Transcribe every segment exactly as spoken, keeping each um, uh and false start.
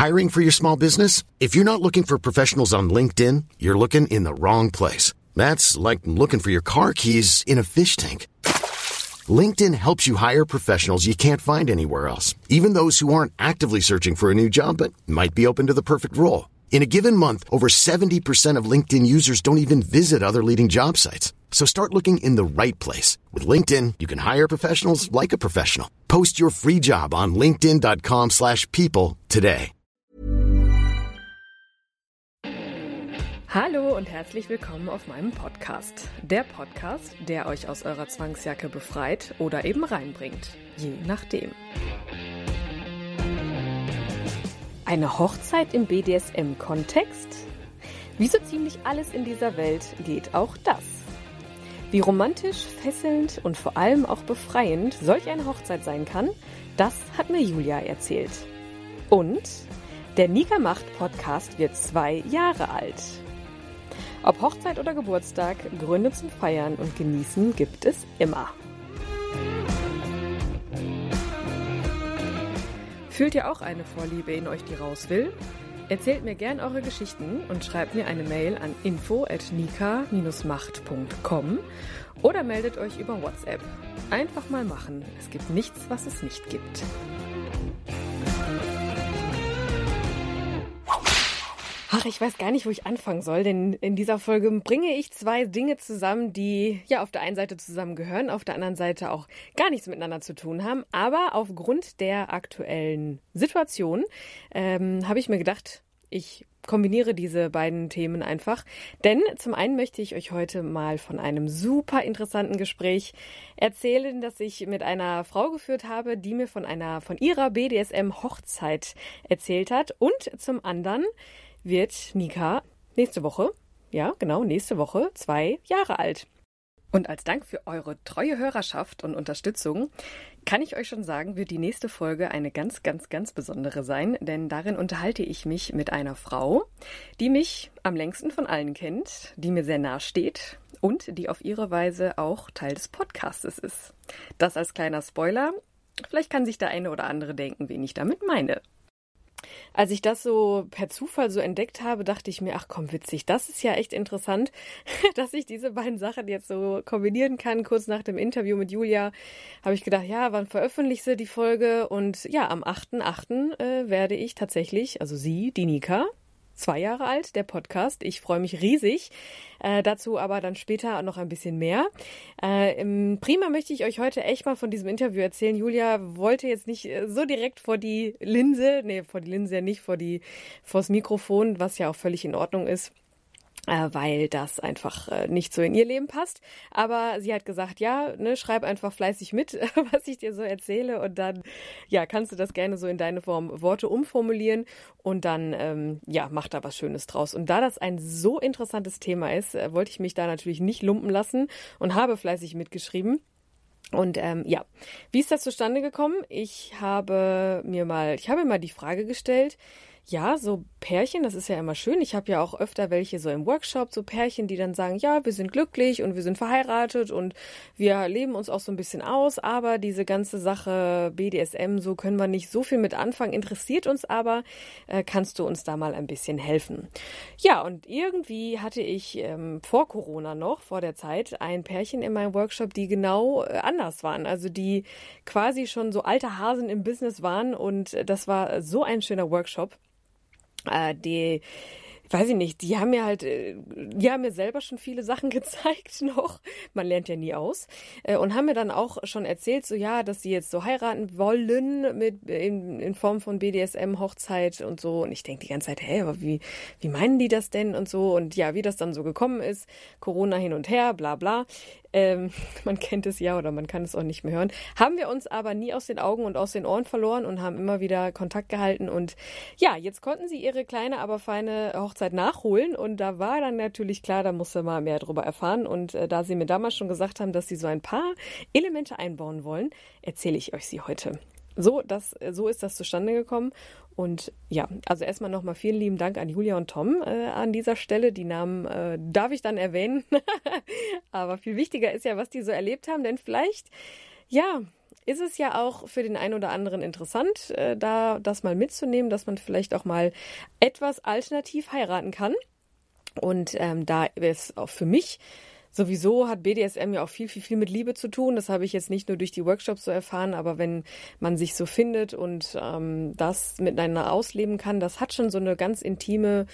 Hiring for your small business? If you're not looking for professionals on LinkedIn, you're looking in the wrong place. That's like looking for your car keys in a fish tank. LinkedIn helps you hire professionals you can't find anywhere else, even those who aren't actively searching for a new job but might be open to the perfect role. In a given month, over seventy percent of LinkedIn users don't even visit other leading job sites. So start looking in the right place. With LinkedIn, you can hire professionals like a professional. Post your free job on linkedin dot com slash people today. Hallo und herzlich willkommen auf meinem Podcast. Der Podcast, der euch aus eurer Zwangsjacke befreit oder eben reinbringt. Je nachdem. Eine Hochzeit im B D S M-Kontext? Wie so ziemlich alles in dieser Welt geht auch das. Wie romantisch, fesselnd und vor allem auch befreiend solch eine Hochzeit sein kann, das hat mir Julia erzählt. Und der Nika macht Podcast wird zwei Jahre alt. Ob Hochzeit oder Geburtstag, Gründe zum Feiern und Genießen gibt es immer. Fühlt ihr auch eine Vorliebe in euch, die raus will? Erzählt mir gern eure Geschichten und schreibt mir eine Mail an info at nika dash macht punkt com oder meldet euch über WhatsApp. Einfach mal machen. Es gibt nichts, was es nicht gibt. Ach, ich weiß gar nicht, wo ich anfangen soll, denn in dieser Folge bringe ich zwei Dinge zusammen, die ja auf der einen Seite zusammengehören, auf der anderen Seite auch gar nichts miteinander zu tun haben. Aber aufgrund der aktuellen Situation ähm, habe ich mir gedacht, ich kombiniere diese beiden Themen einfach. Denn zum einen möchte ich euch heute mal von einem super interessanten Gespräch erzählen, das ich mit einer Frau geführt habe, die mir von einer von ihrer B D S M-Hochzeit erzählt hat. Und zum anderen wird Nika nächste Woche, ja genau, nächste Woche zwei Jahre alt. Und als Dank für eure treue Hörerschaft und Unterstützung kann ich euch schon sagen, wird die nächste Folge eine ganz, ganz, ganz besondere sein, denn darin unterhalte ich mich mit einer Frau, die mich am längsten von allen kennt, die mir sehr nahe steht und die auf ihre Weise auch Teil des Podcastes ist. Das als kleiner Spoiler. Vielleicht kann sich der eine oder andere denken, wen ich damit meine. Als ich das so per Zufall so entdeckt habe, dachte ich mir, ach komm, witzig, das ist ja echt interessant, dass ich diese beiden Sachen jetzt so kombinieren kann. Kurz nach dem Interview mit Julia habe ich gedacht, ja, wann veröffentlicht sie die Folge? Und ja, am achten achten äh, werde ich tatsächlich, also sie, die Nika, zwei Jahre alt, der Podcast. Ich freue mich riesig. Äh, dazu aber dann später noch ein bisschen mehr. Äh, im Prima möchte ich euch heute echt mal von diesem Interview erzählen. Julia wollte jetzt nicht so direkt vor die Linse, nee, vor die Linse ja nicht, vor die, vors Mikrofon, was ja auch völlig in Ordnung ist. Äh, weil das einfach äh, nicht so in ihr Leben passt. Aber sie hat gesagt, ja, ne, schreib einfach fleißig mit, was ich dir so erzähle und dann, ja, kannst du das gerne so in deine Form Worte umformulieren und dann, ähm, ja, mach da was Schönes draus. Und da das ein so interessantes Thema ist, äh, wollte ich mich da natürlich nicht lumpen lassen und habe fleißig mitgeschrieben. Und ähm, ja, wie ist das zustande gekommen? Ich habe mir mal, ich habe mir mal die Frage gestellt, ja, so Pärchen, das ist ja immer schön. Ich habe ja auch öfter welche so im Workshop, so Pärchen, die dann sagen, ja, wir sind glücklich und wir sind verheiratet und wir leben uns auch so ein bisschen aus, aber diese ganze Sache B D S M, so können wir nicht so viel mit anfangen, interessiert uns aber, äh, kannst du uns da mal ein bisschen helfen? Ja, und irgendwie hatte ich ähm, vor Corona noch, vor der Zeit, ein Pärchen in meinem Workshop, die genau äh, anders waren, also die quasi schon so alte Hasen im Business waren und äh, das war so ein schöner Workshop. Äh, die, weiß ich nicht, die haben mir halt, die haben mir selber schon viele Sachen gezeigt noch, man lernt ja nie aus, äh, und haben mir dann auch schon erzählt, so ja, dass sie jetzt so heiraten wollen mit in, in Form von B D S M-Hochzeit und so und ich denke die ganze Zeit, hä, aber wie, wie meinen die das denn und so und ja, wie das dann so gekommen ist, Corona hin und her, bla bla. Ähm, man kennt es ja oder man kann es auch nicht mehr hören. Haben wir uns aber nie aus den Augen und aus den Ohren verloren und haben immer wieder Kontakt gehalten. Und ja, jetzt konnten sie ihre kleine, aber feine Hochzeit nachholen. Und da war dann natürlich klar, da musste man mehr drüber erfahren. Und äh, da sie mir damals schon gesagt haben, dass sie so ein paar Elemente einbauen wollen, erzähle ich euch sie heute. So, das, so ist das zustande gekommen. Und ja, also erstmal nochmal vielen lieben Dank an Julia und Tom äh, an dieser Stelle. Die Namen äh, darf ich dann erwähnen. Aber viel wichtiger ist ja, was die so erlebt haben. Denn vielleicht, ja, ist es ja auch für den einen oder anderen interessant, äh, da das mal mitzunehmen, dass man vielleicht auch mal etwas alternativ heiraten kann. Und ähm, da ist auch für mich sowieso hat B D S M ja auch viel, viel, viel mit Liebe zu tun. Das habe ich jetzt nicht nur durch die Workshops so erfahren, aber wenn man sich so findet und ähm, das miteinander ausleben kann, das hat schon so eine ganz intime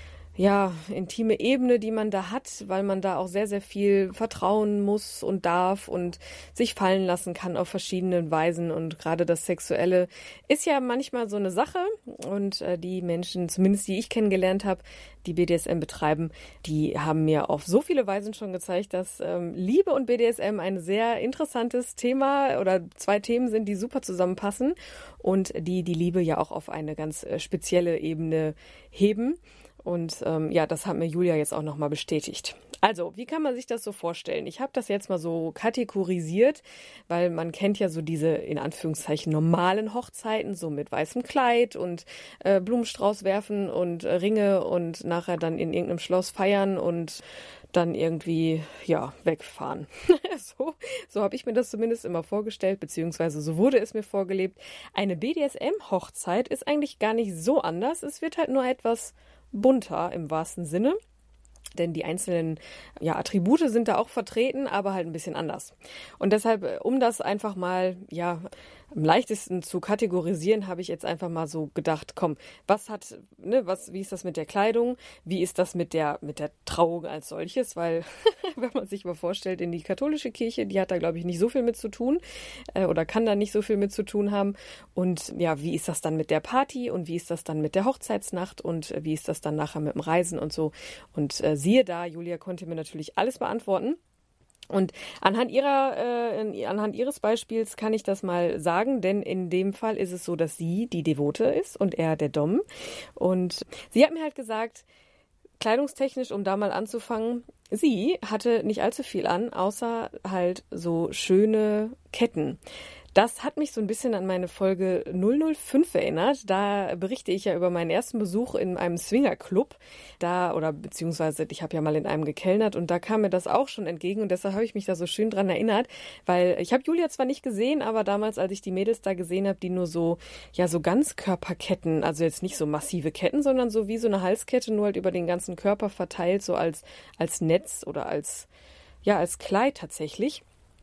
ja, intime Ebene, die man da hat, weil man da auch sehr, sehr viel vertrauen muss und darf und sich fallen lassen kann auf verschiedene Weisen. Und gerade das Sexuelle ist ja manchmal so eine Sache. Und äh, die Menschen, zumindest die ich kennengelernt habe, die B D S M betreiben, die haben mir auf so viele Weisen schon gezeigt, dass ähm, Liebe und B D S M ein sehr interessantes Thema oder zwei Themen sind, die super zusammenpassen und die die Liebe ja auch auf eine ganz äh, spezielle Ebene heben. Und ähm, ja, das hat mir Julia jetzt auch nochmal bestätigt. Also, wie kann man sich das so vorstellen? Ich habe das jetzt mal so kategorisiert, weil man kennt ja so diese, in Anführungszeichen, normalen Hochzeiten, so mit weißem Kleid und äh, Blumenstrauß werfen und äh, Ringe und nachher dann in irgendeinem Schloss feiern und dann irgendwie, ja, wegfahren. so so habe ich mir das zumindest immer vorgestellt, beziehungsweise so wurde es mir vorgelebt. Eine B D S M-Hochzeit ist eigentlich gar nicht so anders. Es wird halt nur etwas bunter im wahrsten Sinne, denn die einzelnen ja, Attribute sind da auch vertreten, aber halt ein bisschen anders. Und deshalb, um das einfach mal ja am leichtesten zu kategorisieren, habe ich jetzt einfach mal so gedacht, komm, was hat, ne, was, wie ist das mit der Kleidung? Wie ist das mit der mit der Trauung als solches? Weil, wenn man sich mal vorstellt, in die katholische Kirche, die hat da, glaube ich, nicht so viel mit zu tun äh, oder kann da nicht so viel mit zu tun haben. Und ja, wie ist das dann mit der Party und wie ist das dann mit der Hochzeitsnacht und äh, wie ist das dann nachher mit dem Reisen und so? Und äh, siehe da, Julia konnte mir natürlich alles beantworten. Und anhand ihrer, äh, anhand ihres Beispiels kann ich das mal sagen, denn in dem Fall ist es so, dass sie die Devote ist und er der Dom. Und sie hat mir halt gesagt, kleidungstechnisch, um da mal anzufangen, sie hatte nicht allzu viel an, außer halt so schöne Ketten. Das hat mich so ein bisschen an meine Folge null null fünf erinnert. Da berichte ich ja über meinen ersten Besuch in einem Swingerclub. Da, oder beziehungsweise ich habe ja mal in einem gekellnert und da kam mir das auch schon entgegen und deshalb habe ich mich da so schön dran erinnert, weil ich habe Julia zwar nicht gesehen, aber damals, als ich die Mädels da gesehen habe, die nur so, ja, so Ganzkörperketten, also jetzt nicht so massive Ketten, sondern so wie so eine Halskette, nur halt über den ganzen Körper verteilt, so als, als Netz oder als, ja, als Kleid tatsächlich.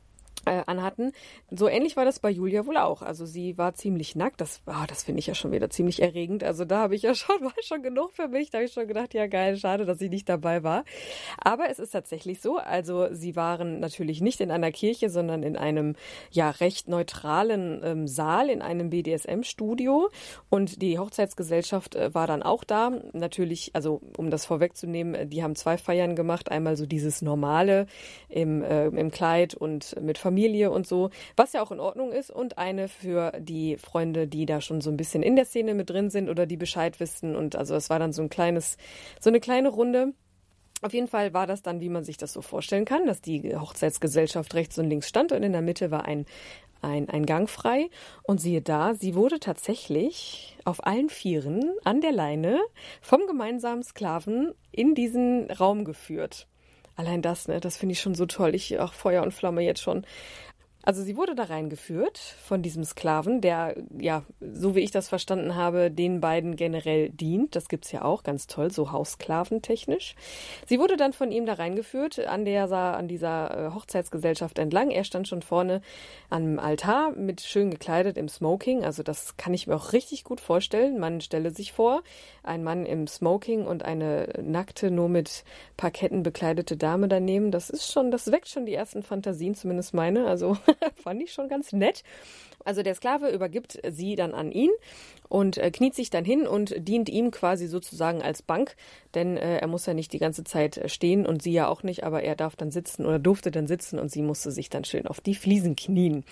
Äh, anhatten. So ähnlich war das bei Julia wohl auch. Also sie war ziemlich nackt. Das, oh, das finde ich ja schon wieder ziemlich erregend. Also da habe ich ja schon, war schon genug für mich. Da habe ich schon gedacht, ja geil, schade, dass ich nicht dabei war. Aber es ist tatsächlich so. Also sie waren natürlich nicht in einer Kirche, sondern in einem ja recht neutralen ähm, Saal, in einem B D S M-Studio. Und die Hochzeitsgesellschaft äh, war dann auch da. Natürlich, also um das vorwegzunehmen, die haben zwei Feiern gemacht. Einmal so dieses Normale im, äh, im Kleid und mit Familie Familie und so, was ja auch in Ordnung ist und eine für die Freunde, die da schon so ein bisschen in der Szene mit drin sind oder die Bescheid wissen und also es war dann so ein kleines, so eine kleine Runde. Auf jeden Fall war das dann, wie man sich das so vorstellen kann, dass die Hochzeitsgesellschaft rechts und links stand und in der Mitte war ein Ein, ein Gang frei und siehe da, sie wurde tatsächlich auf allen Vieren an der Leine vom gemeinsamen Sklaven in diesen Raum geführt. Allein das, ne, das finde ich schon so toll. Ich, auch Feuer und Flamme jetzt schon. Also sie wurde da reingeführt von diesem Sklaven, der, ja, so wie ich das verstanden habe, den beiden generell dient. Das gibt's ja auch, ganz toll, so Haussklaven technisch. Sie wurde dann von ihm da reingeführt, an der, an dieser Hochzeitsgesellschaft entlang. Er stand schon vorne am Altar mit schön gekleidet im Smoking. Also das kann ich mir auch richtig gut vorstellen. Man stelle sich vor, ein Mann im Smoking und eine nackte, nur mit Parketten bekleidete Dame daneben. Das ist schon, das weckt schon die ersten Fantasien, zumindest meine. Also fand ich schon ganz nett. Also der Sklave übergibt sie dann an ihn und äh, kniet sich dann hin und dient ihm quasi sozusagen als Bank, denn äh, er muss ja nicht die ganze Zeit stehen und sie ja auch nicht, aber er darf dann sitzen oder durfte dann sitzen und sie musste sich dann schön auf die Fliesen knien.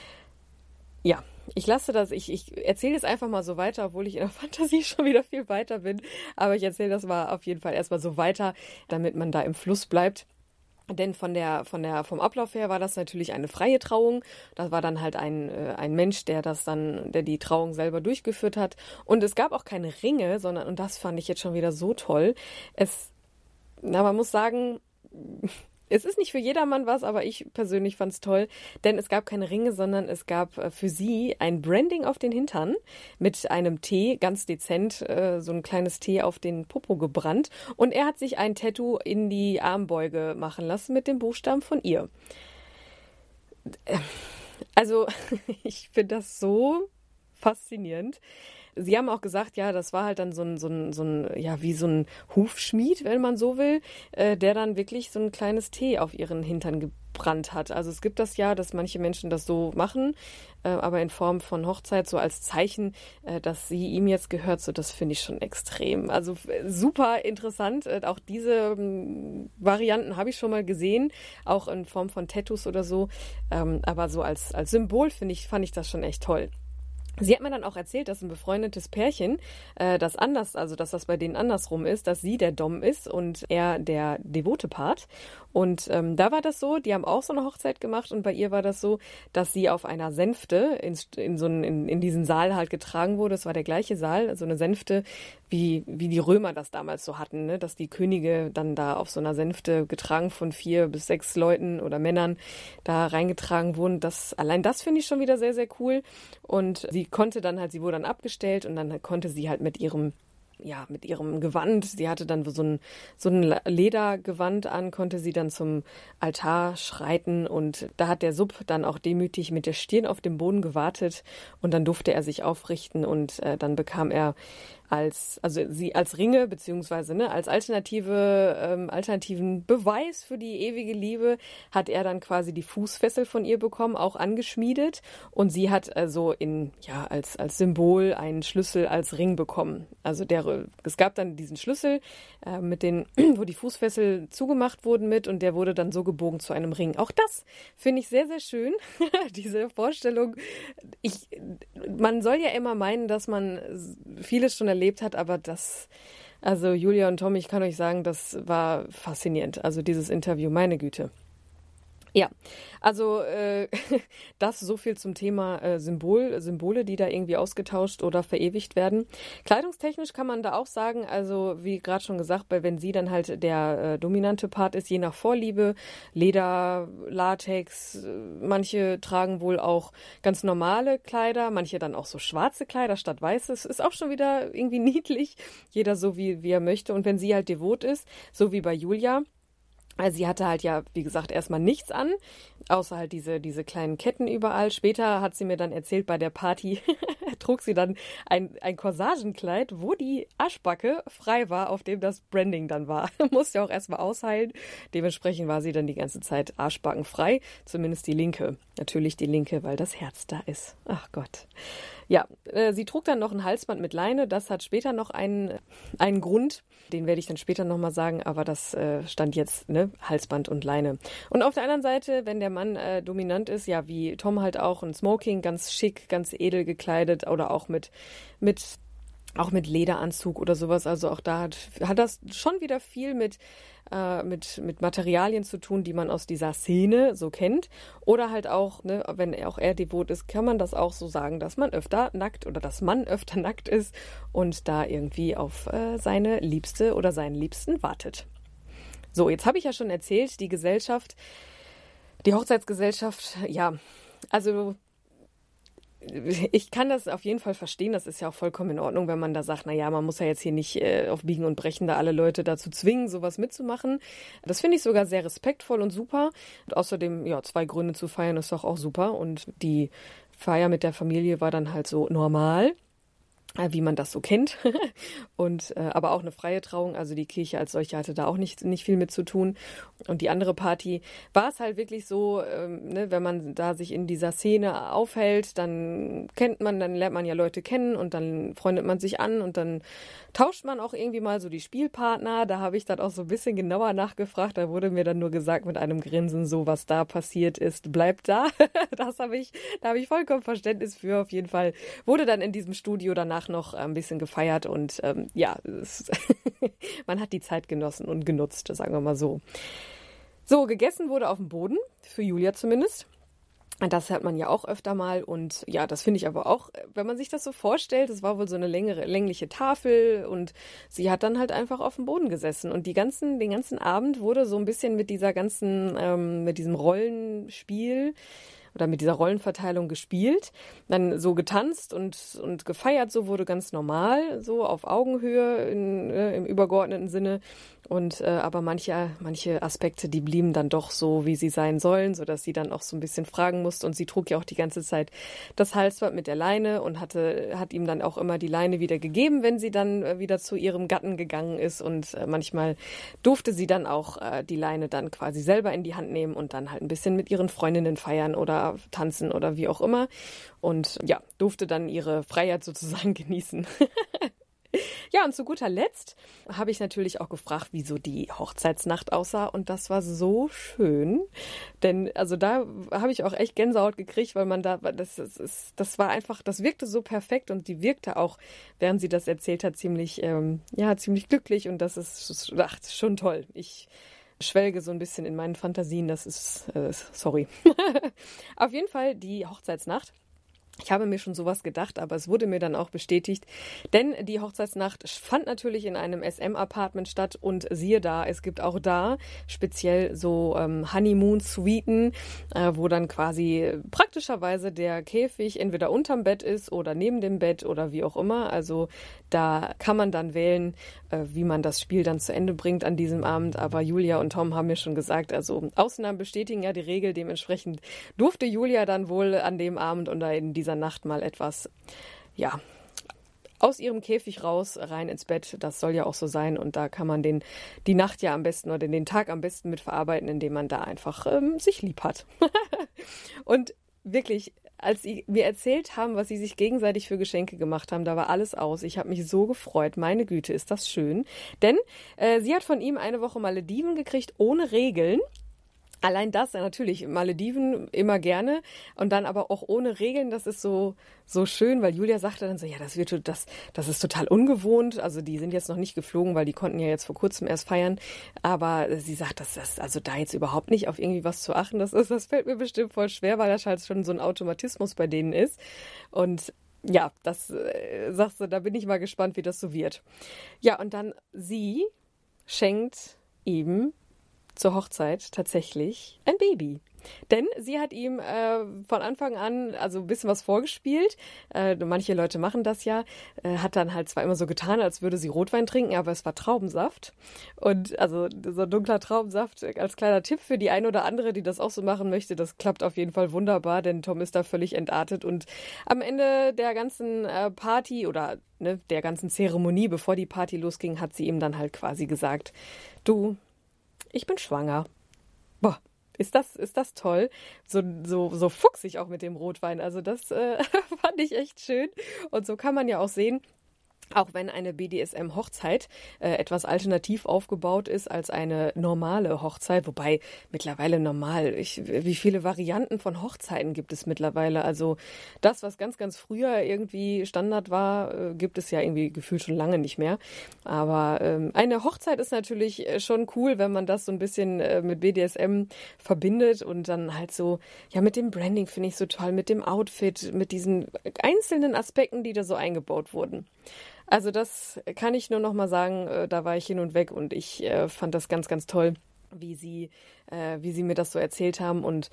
Ja, ich lasse das, ich, ich erzähle jetzt einfach mal so weiter, obwohl ich in der Fantasie schon wieder viel weiter bin, aber ich erzähle das mal auf jeden Fall erstmal so weiter, damit man da im Fluss bleibt. Denn von der, von der, vom Ablauf her war das natürlich eine freie Trauung. Das war dann halt ein, äh, ein Mensch, der das dann, der die Trauung selber durchgeführt hat. Und es gab auch keine Ringe, sondern, und das fand ich jetzt schon wieder so toll. Es, na, man muss sagen, Es ist nicht für jedermann was, aber ich persönlich fand es toll, denn es gab keine Ringe, sondern es gab äh, für sie ein Branding auf den Hintern mit einem T, ganz dezent, äh, so ein kleines T auf den Popo gebrannt. Und er hat sich ein Tattoo in die Armbeuge machen lassen mit dem Buchstaben von ihr. Also, ich finde das so faszinierend. Sie haben auch gesagt, ja, das war halt dann so ein, so ein, so ein, ja, wie so ein Hufschmied, wenn man so will, äh, der dann wirklich so ein kleines T auf ihren Hintern gebrannt hat. Also es gibt das ja, dass manche Menschen das so machen, äh, aber in Form von Hochzeit, so als Zeichen, äh, dass sie ihm jetzt gehört, so das finde ich schon extrem. Also äh, super interessant. Äh, auch diese ähm, Varianten habe ich schon mal gesehen, auch in Form von Tattoos oder so. Ähm, aber so als, als Symbol finde ich, fand ich das schon echt toll. Sie hat mir dann auch erzählt, dass ein befreundetes Pärchen, äh, das anders, also dass das bei denen andersrum ist, dass sie der Dom ist und er der devote Part. Und ähm, da war das so, die haben auch so eine Hochzeit gemacht und bei ihr war das so, dass sie auf einer Sänfte in, in, so einen, in, in diesen Saal halt getragen wurde. Es war der gleiche Saal, so eine Sänfte, wie, wie die Römer das damals so hatten, ne? Dass die Könige dann da auf so einer Sänfte getragen von vier bis sechs Leuten oder Männern da reingetragen wurden. Das, allein das finde ich schon wieder sehr, sehr cool. Und sie konnte dann halt, sie wurde dann abgestellt und dann konnte sie halt mit ihrem ja, mit ihrem Gewand, sie hatte dann so ein, so ein Ledergewand an, konnte sie dann zum Altar schreiten und da hat der Sub dann auch demütig mit der Stirn auf dem Boden gewartet und dann durfte er sich aufrichten und äh, dann bekam er als, also sie als Ringe, beziehungsweise ne, als alternative, ähm, alternativen Beweis für die ewige Liebe hat er dann quasi die Fußfessel von ihr bekommen, auch angeschmiedet und sie hat also in, ja, als, als Symbol einen Schlüssel als Ring bekommen. Also der, es gab dann diesen Schlüssel, äh, mit den, wo die Fußfessel zugemacht wurden mit und der wurde dann so gebogen zu einem Ring. Auch das finde ich sehr, sehr schön, diese Vorstellung. Ich, man soll ja immer meinen, dass man vieles schon erlebt hat, aber das, also Julia und Tom, ich kann euch sagen, das war faszinierend. Also dieses Interview, meine Güte. Ja, also äh, das so viel zum Thema äh, Symbol, Symbole, die da irgendwie ausgetauscht oder verewigt werden. Kleidungstechnisch kann man da auch sagen, also wie gerade schon gesagt, weil wenn sie dann halt der äh, dominante Part ist, je nach Vorliebe, Leder, Latex, äh, manche tragen wohl auch ganz normale Kleider, manche dann auch so schwarze Kleider statt weißes, ist auch schon wieder irgendwie niedlich, jeder so wie, wie er möchte. Und wenn sie halt devot ist, so wie bei Julia, also sie hatte halt ja, wie gesagt, erstmal nichts an, außer halt diese, diese kleinen Ketten überall. Später hat sie mir dann erzählt, bei der Party trug sie dann ein, ein Corsagenkleid, wo die Arschbacke frei war, auf dem das Branding dann war. Musste ja auch erstmal ausheilen. Dementsprechend war sie dann die ganze Zeit arschbackenfrei, zumindest die linke. Natürlich die linke, weil das Herz da ist. Ach Gott. Ja, äh, sie trug dann noch ein Halsband mit Leine. Das hat später noch einen, einen Grund. Den werde ich dann später nochmal sagen, aber das äh, stand jetzt, ne, Halsband und Leine. Und auf der anderen Seite, wenn der Mann äh, dominant ist, ja, wie Tom halt auch, ein Smoking, ganz schick, ganz edel gekleidet oder auch mit, mit auch mit Lederanzug oder sowas. Also auch da hat, hat das schon wieder viel mit, äh, mit, mit Materialien zu tun, die man aus dieser Szene so kennt. Oder halt auch, ne, wenn auch er devot ist, kann man das auch so sagen, dass man öfter nackt oder dass man öfter nackt ist und da irgendwie auf äh, seine Liebste oder seinen Liebsten wartet. So, jetzt habe ich ja schon erzählt, die Gesellschaft, die Hochzeitsgesellschaft, ja, also ich kann das auf jeden Fall verstehen, das ist ja auch vollkommen in Ordnung, wenn man da sagt, naja, man muss ja jetzt hier nicht äh, auf Biegen und Brechen da alle Leute dazu zwingen, sowas mitzumachen. Das finde ich sogar sehr respektvoll und super. Und außerdem, ja, zwei Gründe zu feiern ist doch auch super. Und die Feier mit der Familie war dann halt so normal, wie man das so kennt. Und äh, aber auch eine freie Trauung, also die Kirche als solche hatte da auch nicht, nicht viel mit zu tun. Und die andere Party war es halt wirklich so, ähm, ne, wenn man da sich in dieser Szene aufhält, dann kennt man, dann lernt man ja Leute kennen und dann freundet man sich an und dann tauscht man auch irgendwie mal so die Spielpartner. Da habe ich dann auch so ein bisschen genauer nachgefragt. Da wurde mir dann nur gesagt mit einem Grinsen, so was da passiert ist, bleibt da. Das habe ich, da habe ich vollkommen Verständnis für. Auf jeden Fall wurde dann in diesem Studio danach noch ein bisschen gefeiert und ähm, ja, es, man hat die Zeit genossen und genutzt, sagen wir mal so. So, gegessen wurde auf dem Boden, für Julia zumindest. Das hört man ja auch öfter mal und ja, das finde ich aber auch, wenn man sich das so vorstellt, es war wohl so eine längere, längliche Tafel und sie hat dann halt einfach auf dem Boden gesessen und die ganzen, den ganzen Abend wurde so ein bisschen mit dieser ganzen, ähm, mit diesem Rollenspiel oder mit dieser Rollenverteilung gespielt, dann so getanzt und, und gefeiert, so wurde ganz normal, so auf Augenhöhe in, äh, im übergeordneten Sinne. Und äh, aber manche, manche Aspekte, die blieben dann doch so, wie sie sein sollen, sodass sie dann auch so ein bisschen fragen musste. Und sie trug ja auch die ganze Zeit das Halsband mit der Leine und hatte, hat ihm dann auch immer die Leine wieder gegeben, wenn sie dann äh, wieder zu ihrem Gatten gegangen ist. Und äh, manchmal durfte sie dann auch äh, die Leine dann quasi selber in die Hand nehmen und dann halt ein bisschen mit ihren Freundinnen feiern oder tanzen oder wie auch immer. Und ja, durfte dann ihre Freiheit sozusagen genießen. Ja, und zu guter Letzt habe ich natürlich auch gefragt, wie so die Hochzeitsnacht aussah. Und das war so schön. Denn also da habe ich auch echt Gänsehaut gekriegt, weil man da, das, das, ist, das war einfach, das wirkte so perfekt und die wirkte auch, während sie das erzählt hat, ziemlich, ähm, ja, ziemlich glücklich. Und das ist, ach, schon toll. Ich schwelge so ein bisschen in meinen Fantasien. Das ist, äh, sorry. Auf jeden Fall die Hochzeitsnacht. Ich habe mir schon sowas gedacht, aber es wurde mir dann auch bestätigt, denn die Hochzeitsnacht fand natürlich in einem S M-Apartment statt und siehe da, es gibt auch da speziell so ähm, Honeymoon-Suiten, äh, wo dann quasi praktischerweise der Käfig entweder unterm Bett ist oder neben dem Bett oder wie auch immer. Also da kann man dann wählen, äh, wie man das Spiel dann zu Ende bringt an diesem Abend. Aber Julia und Tom haben mir schon gesagt, also Ausnahmen bestätigen ja die Regel. Dementsprechend durfte Julia dann wohl an dem Abend oder in dieser Nacht mal etwas, ja, aus ihrem Käfig raus, rein ins Bett. Das soll ja auch so sein. Und da kann man den, die Nacht ja am besten oder den Tag am besten mit verarbeiten, indem man da einfach ähm, sich lieb hat. Und wirklich, als sie mir erzählt haben, was sie sich gegenseitig für Geschenke gemacht haben, da war alles aus. Ich habe mich so gefreut. Meine Güte, ist das schön. Denn äh, sie hat von ihm eine Woche Malediven gekriegt, ohne Regeln. Allein das, ja, natürlich, Malediven immer gerne und dann aber auch ohne Regeln, das ist so so schön, weil Julia sagte dann so, ja, das wird das das ist total ungewohnt, also die sind jetzt noch nicht geflogen, weil die konnten ja jetzt vor kurzem erst feiern, aber sie sagt, dass das also da jetzt überhaupt nicht auf irgendwie was zu achten, das ist, das fällt mir bestimmt voll schwer, weil das halt schon so ein Automatismus bei denen ist und ja, das äh, sagst du, da bin ich mal gespannt, wie das so wird. Ja, und dann sie schenkt ihm zur Hochzeit tatsächlich ein Baby. Denn sie hat ihm äh, von Anfang an also ein bisschen was vorgespielt. Äh, manche Leute machen das ja. Äh, hat dann halt zwar immer so getan, als würde sie Rotwein trinken, aber es war Traubensaft. Und also so dunkler Traubensaft als kleiner Tipp für die eine oder andere, die das auch so machen möchte. Das klappt auf jeden Fall wunderbar, denn Tom ist da völlig entartet. Und am Ende der ganzen äh, Party oder ne, der ganzen Zeremonie, bevor die Party losging, hat sie ihm dann halt quasi gesagt, du, ich bin schwanger. Boah, ist das, ist das toll. So, so, so fuchsig auch mit dem Rotwein. Also das äh, fand ich echt schön. Und so kann man ja auch sehen, auch wenn eine B D S M-Hochzeit äh, etwas alternativ aufgebaut ist als eine normale Hochzeit, wobei mittlerweile normal, ich, wie viele Varianten von Hochzeiten gibt es mittlerweile? Also das, was ganz, ganz früher irgendwie Standard war, äh, gibt es ja irgendwie gefühlt schon lange nicht mehr. Aber ähm, eine Hochzeit ist natürlich schon cool, wenn man das so ein bisschen äh, mit B D S M verbindet und dann halt so, ja, mit dem Branding finde ich so toll, mit dem Outfit, mit diesen einzelnen Aspekten, die da so eingebaut wurden. Also das kann ich nur noch mal sagen, da war ich hin und weg und ich äh, fand das ganz, ganz toll, wie sie, äh, wie sie mir das so erzählt haben. Und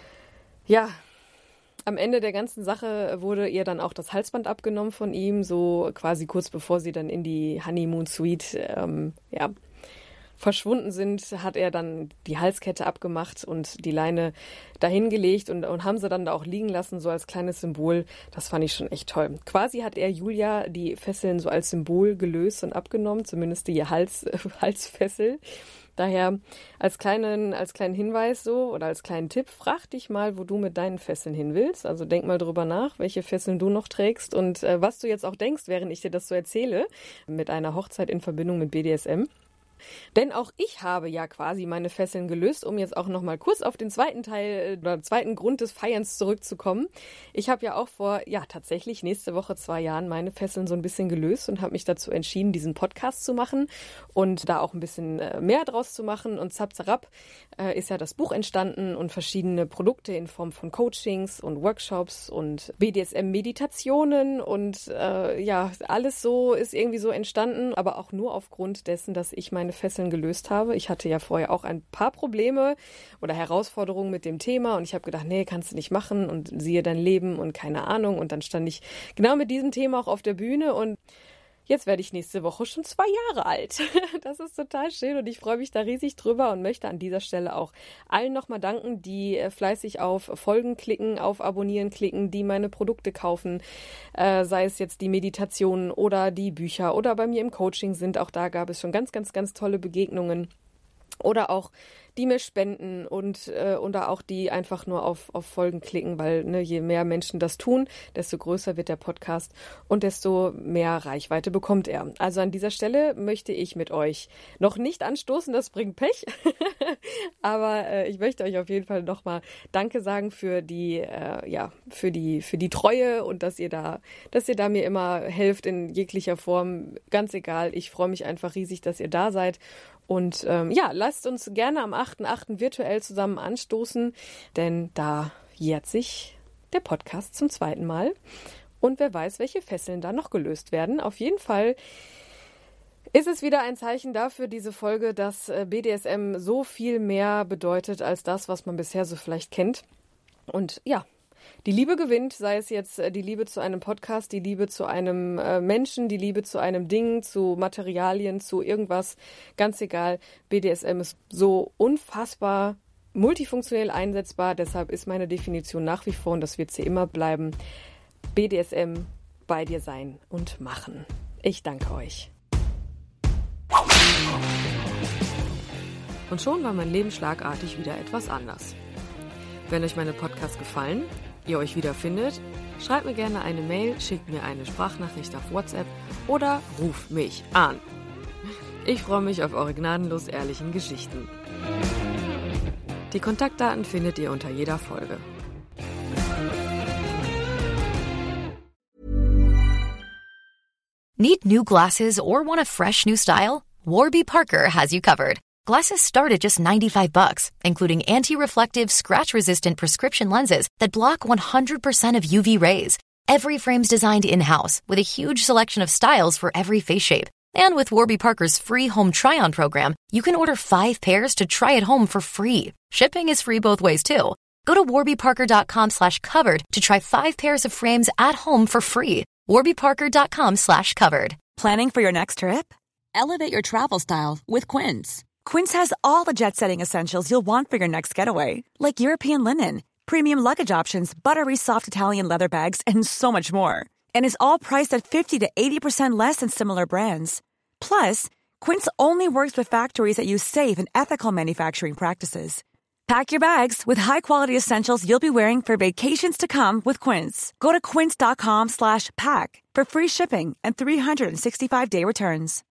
ja, am Ende der ganzen Sache wurde ihr dann auch das Halsband abgenommen von ihm, so quasi kurz bevor sie dann in die Honeymoon Suite ähm, ja, verschwunden sind, hat er dann die Halskette abgemacht und die Leine dahin gelegt und, und haben sie dann da auch liegen lassen, so als kleines Symbol. Das fand ich schon echt toll. Quasi hat er Julia die Fesseln so als Symbol gelöst und abgenommen, zumindest die Hals, Halsfessel. Daher als kleinen, als kleinen Hinweis so oder als kleinen Tipp, frag dich mal, wo du mit deinen Fesseln hin willst. Also denk mal drüber nach, welche Fesseln du noch trägst und äh, was du jetzt auch denkst, während ich dir das so erzähle, mit einer Hochzeit in Verbindung mit B D S M. Denn auch ich habe ja quasi meine Fesseln gelöst, um jetzt auch nochmal kurz auf den zweiten Teil oder zweiten Grund des Feierns zurückzukommen. Ich habe ja auch vor, ja tatsächlich nächste Woche zwei Jahren meine Fesseln so ein bisschen gelöst und habe mich dazu entschieden, diesen Podcast zu machen und da auch ein bisschen mehr draus zu machen. Und zap zarab äh, ist ja das Buch entstanden und verschiedene Produkte in Form von Coachings und Workshops und B D S M-Meditationen und äh, ja, alles so ist irgendwie so entstanden, aber auch nur aufgrund dessen, dass ich meine Fesseln gelöst habe. Ich hatte ja vorher auch ein paar Probleme oder Herausforderungen mit dem Thema und ich habe gedacht, nee, kannst du nicht machen und siehe dein Leben und keine Ahnung. Und dann stand ich genau mit diesem Thema auch auf der Bühne und jetzt werde ich nächste Woche schon zwei Jahre alt. Das ist total schön und ich freue mich da riesig drüber und möchte an dieser Stelle auch allen nochmal danken, die fleißig auf Folgen klicken, auf Abonnieren klicken, die meine Produkte kaufen, äh, sei es jetzt die Meditationen oder die Bücher oder bei mir im Coaching sind. Auch da gab es schon ganz, ganz, ganz tolle Begegnungen. Oder auch die mir spenden und äh, oder auch die einfach nur auf, auf Folgen klicken, weil ne, je mehr Menschen das tun, desto größer wird der Podcast und desto mehr Reichweite bekommt er. Also an dieser Stelle möchte ich mit euch noch nicht anstoßen, das bringt Pech, aber äh, ich möchte euch auf jeden Fall nochmal Danke sagen für die äh, ja für die für die Treue und dass ihr da dass ihr da mir immer helft in jeglicher Form, ganz egal. Ich freue mich einfach riesig, dass ihr da seid. Und ähm, ja, lasst uns gerne am achten achten virtuell zusammen anstoßen, denn da jährt sich der Podcast zum zweiten Mal. Und wer weiß, welche Fesseln da noch gelöst werden. Auf jeden Fall ist es wieder ein Zeichen dafür, diese Folge, dass B D S M so viel mehr bedeutet als das, was man bisher so vielleicht kennt. Und ja, die Liebe gewinnt, sei es jetzt die Liebe zu einem Podcast, die Liebe zu einem äh, Menschen, die Liebe zu einem Ding, zu Materialien, zu irgendwas, ganz egal. B D S M ist so unfassbar multifunktionell einsetzbar, deshalb ist meine Definition nach wie vor, und das wird sie immer bleiben, B D S M, bei dir sein und machen. Ich danke euch. Und schon war mein Leben schlagartig wieder etwas anders. Wenn euch meine Podcasts gefallen, ihr euch wiederfindet, schreibt mir gerne eine Mail, schickt mir eine Sprachnachricht auf WhatsApp oder ruft mich an. Ich freue mich auf eure gnadenlos ehrlichen Geschichten. Die Kontaktdaten findet ihr unter jeder Folge. Need new glasses or want a fresh new style? Warby Parker has you covered. Glasses start at just ninety-five bucks, including anti-reflective, scratch-resistant prescription lenses that block one hundred percent of U V rays. Every frame's designed in-house with a huge selection of styles for every face shape. And with Warby Parker's free home try-on program, you can order five pairs to try at home for free. Shipping is free both ways, too. Go to warbyparker.com slash covered to try five pairs of frames at home for free. warbyparker.com slash covered. Planning for your next trip? Elevate your travel style with Quince. Quince has all the jet-setting essentials you'll want for your next getaway, like European linen, premium luggage options, buttery soft Italian leather bags, and so much more. And is all priced at fifty to eighty percent less than similar brands. Plus, Quince only works with factories that use safe and ethical manufacturing practices. Pack your bags with high-quality essentials you'll be wearing for vacations to come with Quince. Go to quince.com slash pack for free shipping and three sixty-five day returns.